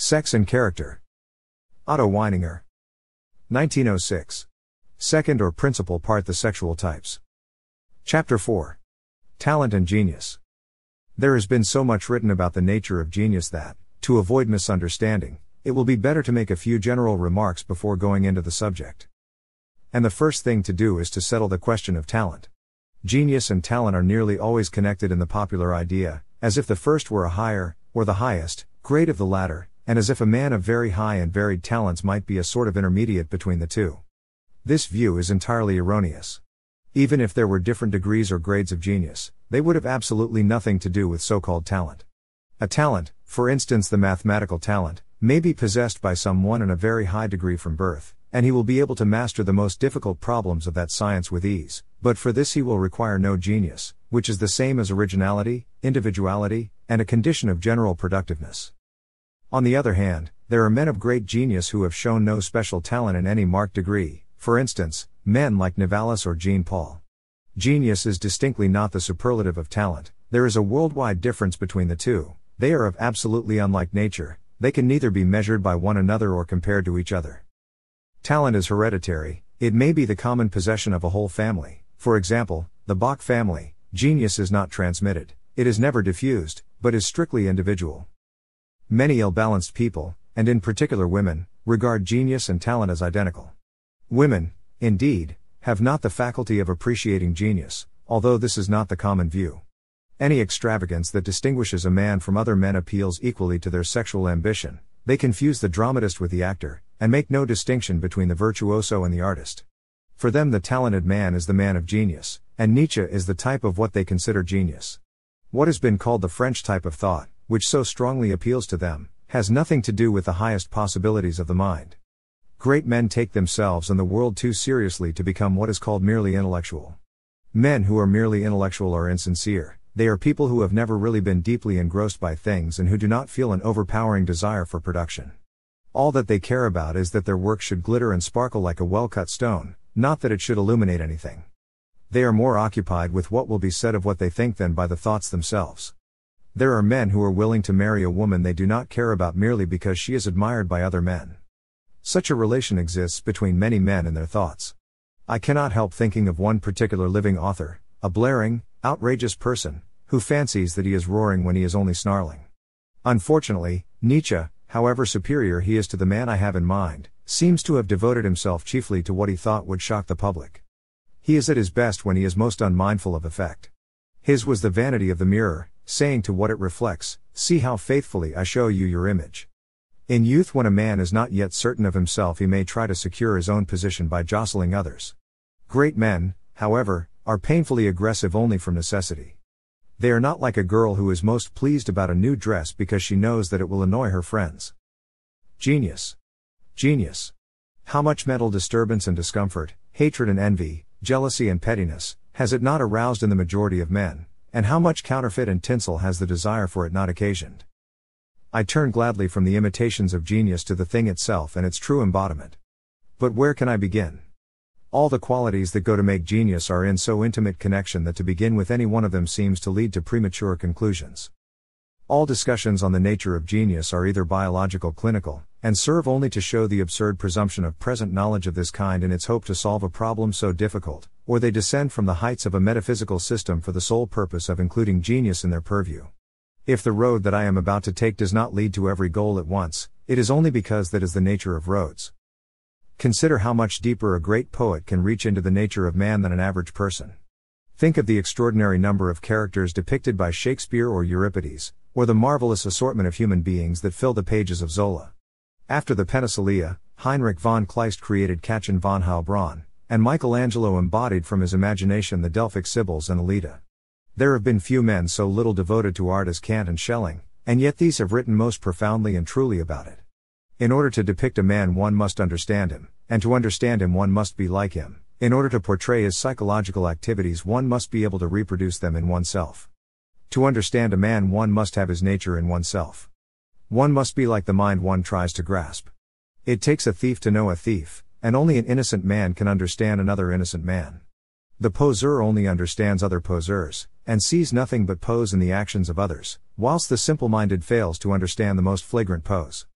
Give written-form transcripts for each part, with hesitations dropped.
Sex and Character. Otto Weininger. 1906. Second or principal part: The Sexual Types. Chapter 4. Talent and Genius. There has been so much written about the nature of genius that, to avoid misunderstanding, it will be better to make a few general remarks before going into the subject. And the first thing to do is to settle the question of talent. Genius and talent are nearly always connected in the popular idea, as if the first were a higher, or the highest, grade of the latter, and as if a man of very high and varied talents might be a sort of intermediate between the two. This view is entirely erroneous. Even if there were different degrees or grades of genius, they would have absolutely nothing to do with so-called talent. A talent, for instance the mathematical talent, may be possessed by someone in a very high degree from birth, and he will be able to master the most difficult problems of that science with ease, but for this he will require no genius, which is the same as originality, individuality, and a condition of general productiveness. On the other hand, there are men of great genius who have shown no special talent in any marked degree, for instance, men like Novalis or Jean Paul. Genius is distinctly not the superlative of talent, there is a worldwide difference between the two, they are of absolutely unlike nature, they can neither be measured by one another or compared to each other. Talent is hereditary, it may be the common possession of a whole family, for example, the Bach family. Genius is not transmitted, it is never diffused, but is strictly individual. Many ill-balanced people, and in particular women, regard genius and talent as identical. Women, indeed, have not the faculty of appreciating genius, although this is not the common view. Any extravagance that distinguishes a man from other men appeals equally to their sexual ambition, they confuse the dramatist with the actor, and make no distinction between the virtuoso and the artist. For them the talented man is the man of genius, and Nietzsche is the type of what they consider genius. What has been called the French type of thought, which so strongly appeals to them, has nothing to do with the highest possibilities of the mind. Great men take themselves and the world too seriously to become what is called merely intellectual. Men who are merely intellectual are insincere, they are people who have never really been deeply engrossed by things and who do not feel an overpowering desire for production. All that they care about is that their work should glitter and sparkle like a well-cut stone, not that it should illuminate anything. They are more occupied with what will be said of what they think than by the thoughts themselves. There are men who are willing to marry a woman they do not care about merely because she is admired by other men. Such a relation exists between many men and their thoughts. I cannot help thinking of one particular living author, a blaring, outrageous person, who fancies that he is roaring when he is only snarling. Unfortunately, Nietzsche, however superior he is to the man I have in mind, seems to have devoted himself chiefly to what he thought would shock the public. He is at his best when he is most unmindful of effect. His was the vanity of the mirror, saying to what it reflects, "See how faithfully I show you your image." In youth, when a man is not yet certain of himself, he may try to secure his own position by jostling others. Great men, however, are painfully aggressive only from necessity. They are not like a girl who is most pleased about a new dress because she knows that it will annoy her friends. Genius. Genius. How much mental disturbance and discomfort, hatred and envy, jealousy and pettiness, has it not aroused in the majority of men, and how much counterfeit and tinsel has the desire for it not occasioned? I turn gladly from the imitations of genius to the thing itself and its true embodiment. But where can I begin? All the qualities that go to make genius are in so intimate connection that to begin with any one of them seems to lead to premature conclusions. All discussions on the nature of genius are either biological clinical, and serve only to show the absurd presumption of present knowledge of this kind in its hope to solve a problem so difficult, or they descend from the heights of a metaphysical system for the sole purpose of including genius in their purview. If the road that I am about to take does not lead to every goal at once, it is only because that is the nature of roads. Consider how much deeper a great poet can reach into the nature of man than an average person. Think of the extraordinary number of characters depicted by Shakespeare or Euripides, or the marvelous assortment of human beings that fill the pages of Zola. After the Penthesilea, Heinrich von Kleist created Kätchen von Heilbronn, and Michelangelo embodied from his imagination the Delphic Sibyls and Alida. There have been few men so little devoted to art as Kant and Schelling, and yet these have written most profoundly and truly about it. In order to depict a man one must understand him, and to understand him one must be like him. In order to portray his psychological activities one must be able to reproduce them in oneself. To understand a man one must have his nature in oneself. One must be like the mind one tries to grasp. It takes a thief to know a thief, and only an innocent man can understand another innocent man. The poseur only understands other poseurs, and sees nothing but pose in the actions of others, whilst the simple-minded fails to understand the most flagrant pose.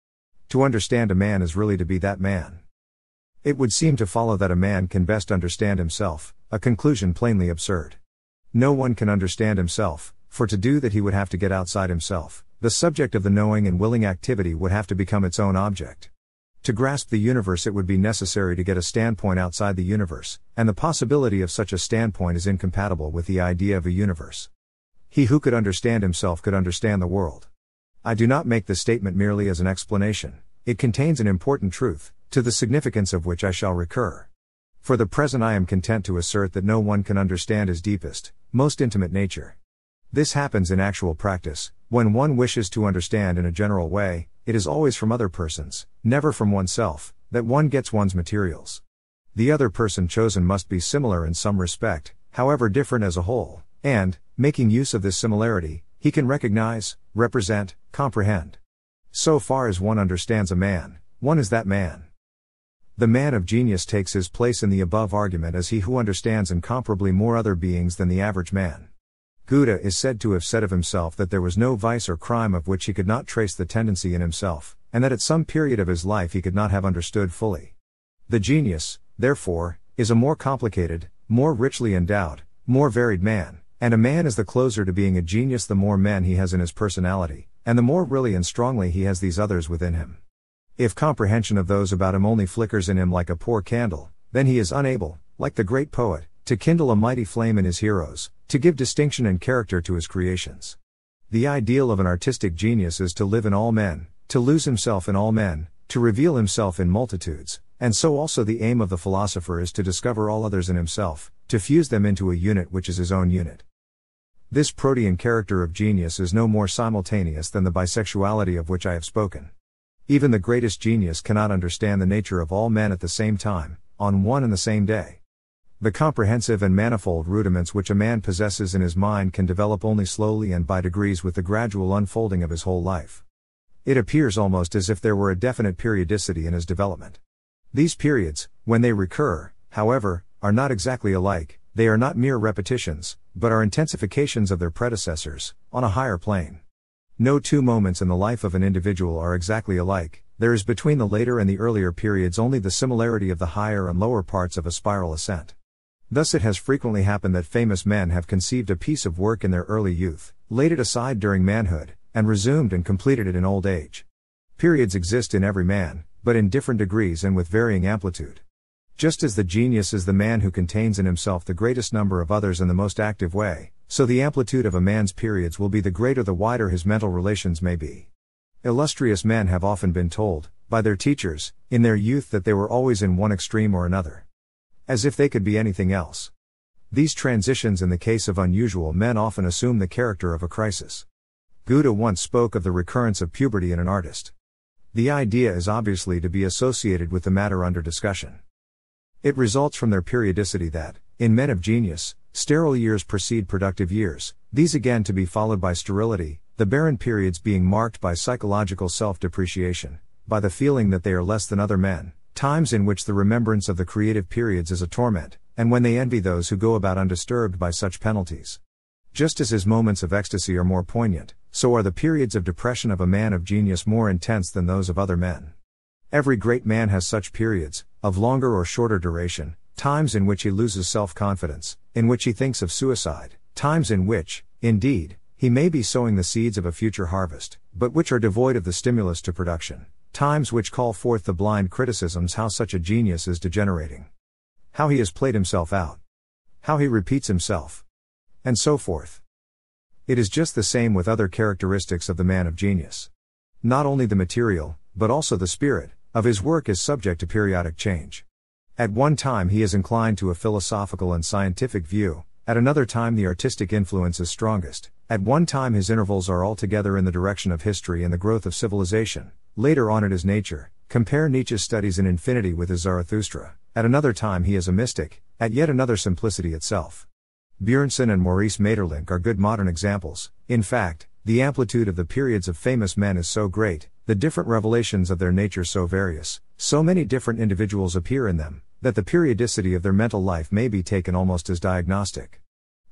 To understand a man is really to be that man. It would seem to follow that a man can best understand himself, a conclusion plainly absurd. No one can understand himself, for to do that he would have to get outside himself. The subject of the knowing and willing activity would have to become its own object. To grasp the universe it would be necessary to get a standpoint outside the universe, and the possibility of such a standpoint is incompatible with the idea of a universe. He who could understand himself could understand the world. I do not make this statement merely as an explanation, it contains an important truth, to the significance of which I shall recur. For the present I am content to assert that no one can understand his deepest, most intimate nature. This happens in actual practice. When one wishes to understand in a general way, it is always from other persons, never from oneself, that one gets one's materials. The other person chosen must be similar in some respect, however different as a whole, and, making use of this similarity, he can recognize, represent, comprehend. So far as one understands a man, one is that man. The man of genius takes his place in the above argument as he who understands incomparably more other beings than the average man. Buddha is said to have said of himself that there was no vice or crime of which he could not trace the tendency in himself, and that at some period of his life he could not have understood fully. The genius, therefore, is a more complicated, more richly endowed, more varied man, and a man is the closer to being a genius the more men he has in his personality, and the more really and strongly he has these others within him. If comprehension of those about him only flickers in him like a poor candle, then he is unable, like the great poet, to kindle a mighty flame in his heroes, to give distinction and character to his creations. The ideal of an artistic genius is to live in all men, to lose himself in all men, to reveal himself in multitudes, and so also the aim of the philosopher is to discover all others in himself, to fuse them into a unit which is his own unit. This protean character of genius is no more simultaneous than the bisexuality of which I have spoken. Even the greatest genius cannot understand the nature of all men at the same time, on one and the same day. The comprehensive and manifold rudiments which a man possesses in his mind can develop only slowly and by degrees with the gradual unfolding of his whole life. It appears almost as if there were a definite periodicity in his development. These periods, when they recur, however, are not exactly alike, they are not mere repetitions, but are intensifications of their predecessors, on a higher plane. No two moments in the life of an individual are exactly alike, there is between the later and the earlier periods only the similarity of the higher and lower parts of a spiral ascent. Thus it has frequently happened that famous men have conceived a piece of work in their early youth, laid it aside during manhood, and resumed and completed it in old age. Periods exist in every man, but in different degrees and with varying amplitude. Just as the genius is the man who contains in himself the greatest number of others in the most active way, so the amplitude of a man's periods will be the greater the wider his mental relations may be. Illustrious men have often been told, by their teachers, in their youth that they were always in one extreme or another. As if they could be anything else. These transitions in the case of unusual men often assume the character of a crisis. Buddha once spoke of the recurrence of puberty in an artist. The idea is obviously to be associated with the matter under discussion. It results from their periodicity that, in men of genius, sterile years precede productive years, these again to be followed by sterility, the barren periods being marked by psychological self-depreciation, by the feeling that they are less than other men, times in which the remembrance of the creative periods is a torment, and when they envy those who go about undisturbed by such penalties. Just as his moments of ecstasy are more poignant, so are the periods of depression of a man of genius more intense than those of other men. Every great man has such periods, of longer or shorter duration, times in which he loses self-confidence, in which he thinks of suicide, times in which, indeed, he may be sowing the seeds of a future harvest, but which are devoid of the stimulus to production. Times which call forth the blind criticisms how such a genius is degenerating. How he has played himself out. How he repeats himself. And so forth. It is just the same with other characteristics of the man of genius. Not only the material, but also the spirit, of his work is subject to periodic change. At one time he is inclined to a philosophical and scientific view, at another time the artistic influence is strongest, at one time his intervals are altogether in the direction of history and the growth of civilization. Later on it is nature, compare Nietzsche's studies in infinity with his Zarathustra, at another time he is a mystic, at yet another simplicity itself. Björnson and Maurice Maeterlinck are good modern examples. In fact, the amplitude of the periods of famous men is so great, the different revelations of their nature so various, so many different individuals appear in them, that the periodicity of their mental life may be taken almost as diagnostic.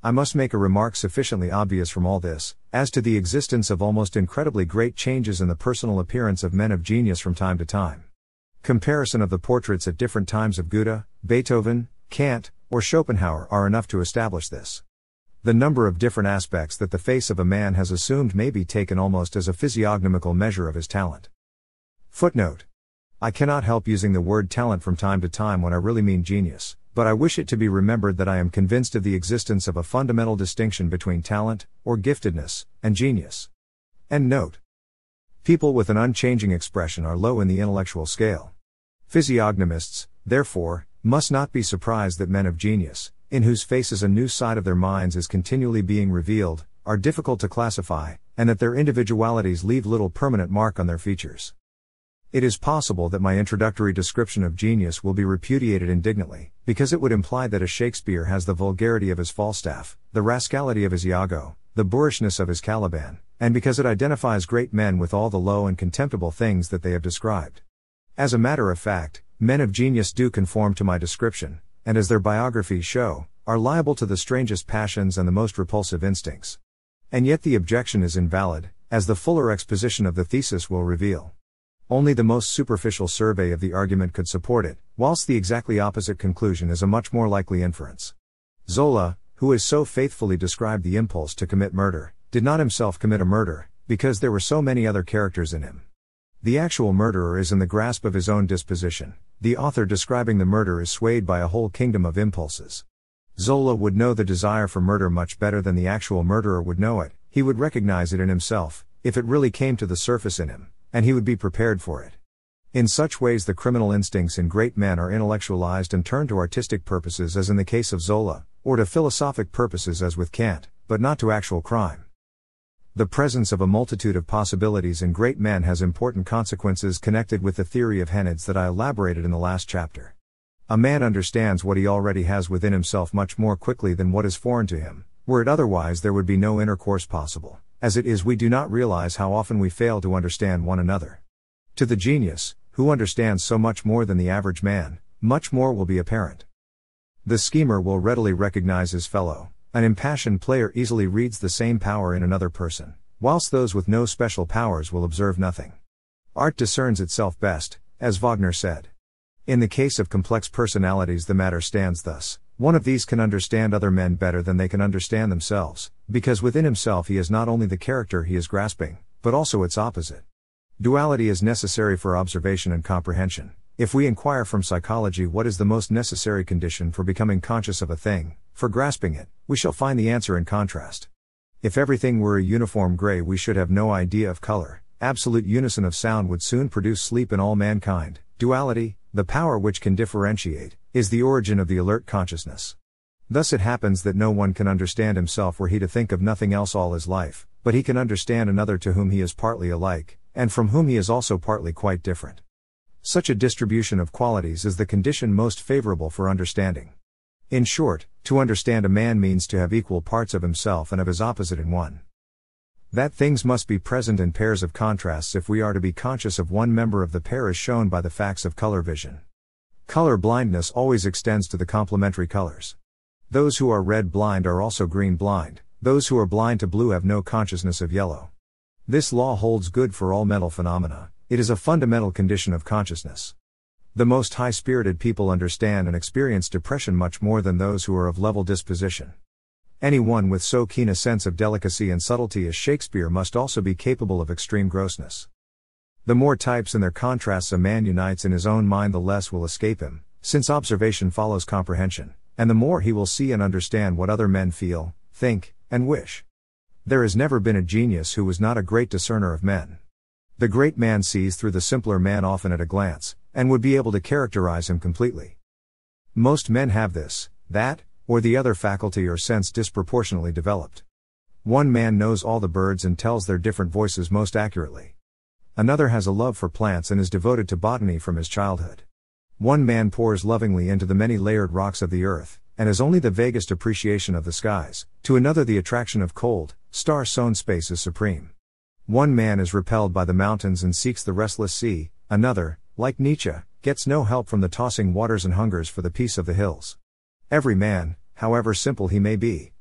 I must make a remark sufficiently obvious from all this, as to the existence of almost incredibly great changes in the personal appearance of men of genius from time to time. Comparison of the portraits at different times of Goethe, Beethoven, Kant, or Schopenhauer are enough to establish this. The number of different aspects that the face of a man has assumed may be taken almost as a physiognomical measure of his talent. Footnote. I cannot help using the word talent from time to time when I really mean genius, but I wish it to be remembered that I am convinced of the existence of a fundamental distinction between talent, or giftedness, and genius. End note. People with an unchanging expression are low in the intellectual scale. Physiognomists, therefore, must not be surprised that men of genius, in whose faces a new side of their minds is continually being revealed, are difficult to classify, and that their individualities leave little permanent mark on their features. It is possible that my introductory description of genius will be repudiated indignantly, because it would imply that a Shakespeare has the vulgarity of his Falstaff, the rascality of his Iago, the boorishness of his Caliban, and because it identifies great men with all the low and contemptible things that they have described. As a matter of fact, men of genius do conform to my description, and as their biographies show, are liable to the strangest passions and the most repulsive instincts. And yet the objection is invalid, as the fuller exposition of the thesis will reveal. Only the most superficial survey of the argument could support it, whilst the exactly opposite conclusion is a much more likely inference. Zola, who has so faithfully described the impulse to commit murder, did not himself commit a murder, because there were so many other characters in him. The actual murderer is in the grasp of his own disposition. The author describing the murder is swayed by a whole kingdom of impulses. Zola would know the desire for murder much better than the actual murderer would know it. He would recognize it in himself, if it really came to the surface in him, and he would be prepared for it. In such ways the criminal instincts in great men are intellectualized and turned to artistic purposes as in the case of Zola, or to philosophic purposes as with Kant, but not to actual crime. The presence of a multitude of possibilities in great men has important consequences connected with the theory of Hennids that I elaborated in the last chapter. A man understands what he already has within himself much more quickly than what is foreign to him. Were it otherwise, there would be no intercourse possible. As it is, we do not realize how often we fail to understand one another. To the genius, who understands so much more than the average man, much more will be apparent. The schemer will readily recognize his fellow. An impassioned player easily reads the same power in another person, whilst those with no special powers will observe nothing. Art discerns itself best, as Wagner said. In the case of complex personalities the matter stands thus: one of these can understand other men better than they can understand themselves, because within himself he is not only the character he is grasping, but also its opposite. Duality is necessary for observation and comprehension. If we inquire from psychology what is the most necessary condition for becoming conscious of a thing, for grasping it, we shall find the answer in contrast. If everything were a uniform gray, we should have no idea of color. Absolute unison of sound would soon produce sleep in all mankind. Duality, the power which can differentiate, is the origin of the alert consciousness. Thus it happens that no one can understand himself were he to think of nothing else all his life, but he can understand another to whom he is partly alike, and from whom he is also partly quite different. Such a distribution of qualities is the condition most favorable for understanding. In short, to understand a man means to have equal parts of himself and of his opposite in one. That things must be present in pairs of contrasts if we are to be conscious of one member of the pair is shown by the facts of color vision. Color blindness always extends to the complementary colors. Those who are red blind are also green blind, those who are blind to blue have no consciousness of yellow. This law holds good for all mental phenomena. It is a fundamental condition of consciousness. The most high-spirited people understand and experience depression much more than those who are of level disposition. Anyone with so keen a sense of delicacy and subtlety as Shakespeare must also be capable of extreme grossness. The more types and their contrasts a man unites in his own mind, the less will escape him, since observation follows comprehension, and the more he will see and understand what other men feel, think, and wish. There has never been a genius who was not a great discerner of men. The great man sees through the simpler man often at a glance, and would be able to characterize him completely. Most men have this, that, or the other faculty or sense disproportionately developed. One man knows all the birds and tells their different voices most accurately. Another has a love for plants and is devoted to botany from his childhood. One man pours lovingly into the many-layered rocks of the earth, and has only the vaguest appreciation of the skies. To another the attraction of cold, star-sown space is supreme. One man is repelled by the mountains and seeks the restless sea, another, like Nietzsche, gets no help from the tossing waters and hungers for the peace of the hills. Every man, however simple he may be,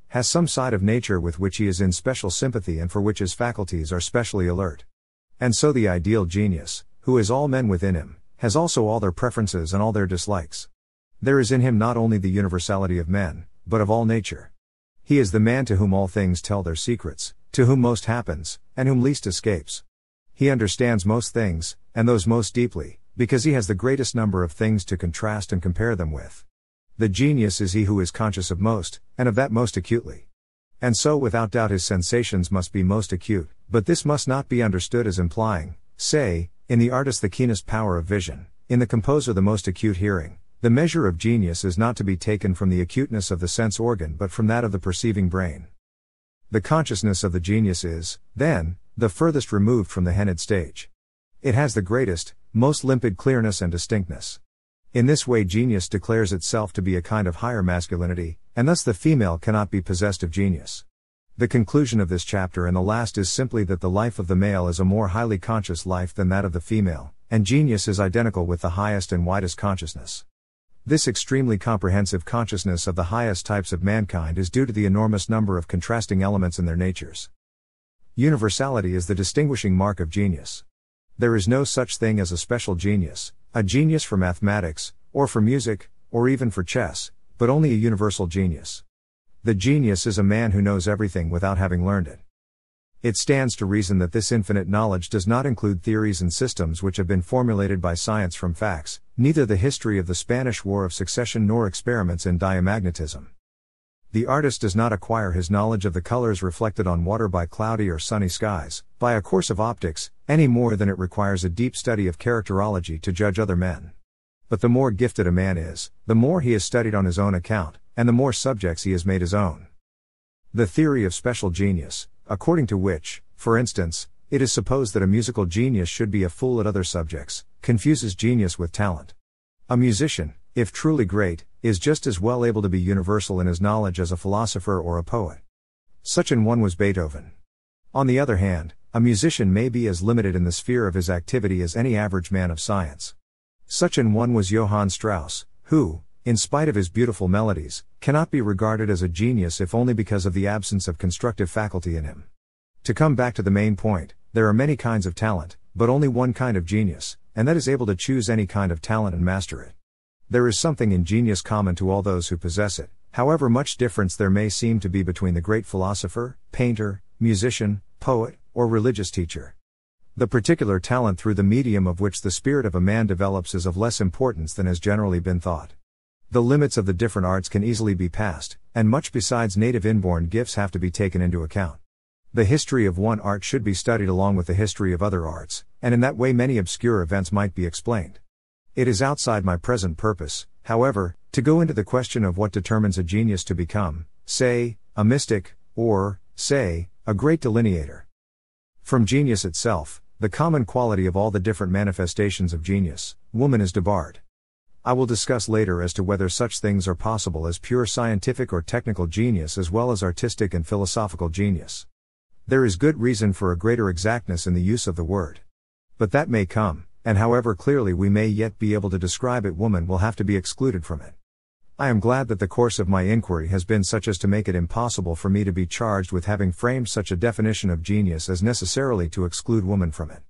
has some side of nature with which he is in special sympathy and for which his faculties are specially alert. And so the ideal genius, who is all men within him, has also all their preferences and all their dislikes. There is in him not only the universality of men, but of all nature. He is the man to whom all things tell their secrets, to whom most happens, and whom least escapes. He understands most things, and those most deeply, because he has the greatest number of things to contrast and compare them with. The genius is he who is conscious of most, and of that most acutely. And so without doubt his sensations must be most acute, but this must not be understood as implying, say, in the artist the keenest power of vision, in the composer the most acute hearing. The measure of genius is not to be taken from the acuteness of the sense organ but from that of the perceiving brain. The consciousness of the genius is, then, the furthest removed from the Henid stage. It has the greatest, most limpid clearness and distinctness. In this way genius declares itself to be a kind of higher masculinity, and thus the female cannot be possessed of genius. The conclusion of this chapter and the last is simply that the life of the male is a more highly conscious life than that of the female, and genius is identical with the highest and widest consciousness. This extremely comprehensive consciousness of the highest types of mankind is due to the enormous number of contrasting elements in their natures. Universality is the distinguishing mark of genius. There is no such thing as a special genius, a genius for mathematics, or for music, or even for chess, but only a universal genius. The genius is a man who knows everything without having learned it. It stands to reason that this infinite knowledge does not include theories and systems which have been formulated by science from facts, neither the history of the Spanish War of Succession nor experiments in diamagnetism. The artist does not acquire his knowledge of the colors reflected on water by cloudy or sunny skies, by a course of optics, any more than it requires a deep study of characterology to judge other men. But the more gifted a man is, the more he has studied on his own account, and the more subjects he has made his own. The theory of special genius, according to which, for instance, it is supposed that a musical genius should be a fool at other subjects, confuses genius with talent. A musician, if truly great, is just as well able to be universal in his knowledge as a philosopher or a poet. Such an one was Beethoven. On the other hand, a musician may be as limited in the sphere of his activity as any average man of science. Such an one was Johann Strauss, who, in spite of his beautiful melodies, cannot be regarded as a genius if only because of the absence of constructive faculty in him. To come back to the main point, there are many kinds of talent, but only one kind of genius, and that is able to choose any kind of talent and master it. There is something in genius common to all those who possess it, however much difference there may seem to be between the great philosopher, painter, musician, poet, or religious teacher. The particular talent through the medium of which the spirit of a man develops is of less importance than has generally been thought. The limits of the different arts can easily be passed, and much besides native inborn gifts have to be taken into account. The history of one art should be studied along with the history of other arts, and in that way many obscure events might be explained. It is outside my present purpose, however, to go into the question of what determines a genius to become, say, a mystic, or, say, a great delineator. From genius itself, the common quality of all the different manifestations of genius, woman is debarred. I will discuss later as to whether such things are possible as pure scientific or technical genius as well as artistic and philosophical genius. There is good reason for a greater exactness in the use of the word. But that may come, and however clearly we may yet be able to describe it, woman will have to be excluded from it. I am glad that the course of my inquiry has been such as to make it impossible for me to be charged with having framed such a definition of genius as necessarily to exclude woman from it.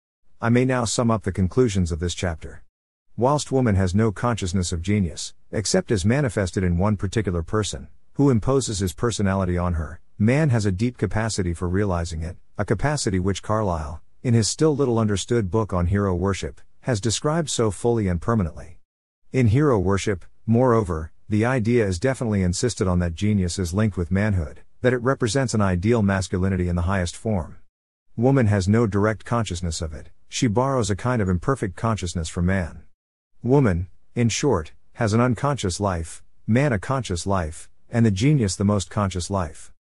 I may now sum up the conclusions of this chapter. Whilst woman has no consciousness of genius, except as manifested in one particular person, who imposes his personality on her, man has a deep capacity for realizing it, a capacity which Carlyle, in his still little understood book on hero worship, has described so fully and permanently. In hero worship, moreover, the idea is definitely insisted on that genius is linked with manhood, that it represents an ideal masculinity in the highest form. Woman has no direct consciousness of it, she borrows a kind of imperfect consciousness from man. Woman, in short, has an unconscious life, man a conscious life, and the genius the most conscious life.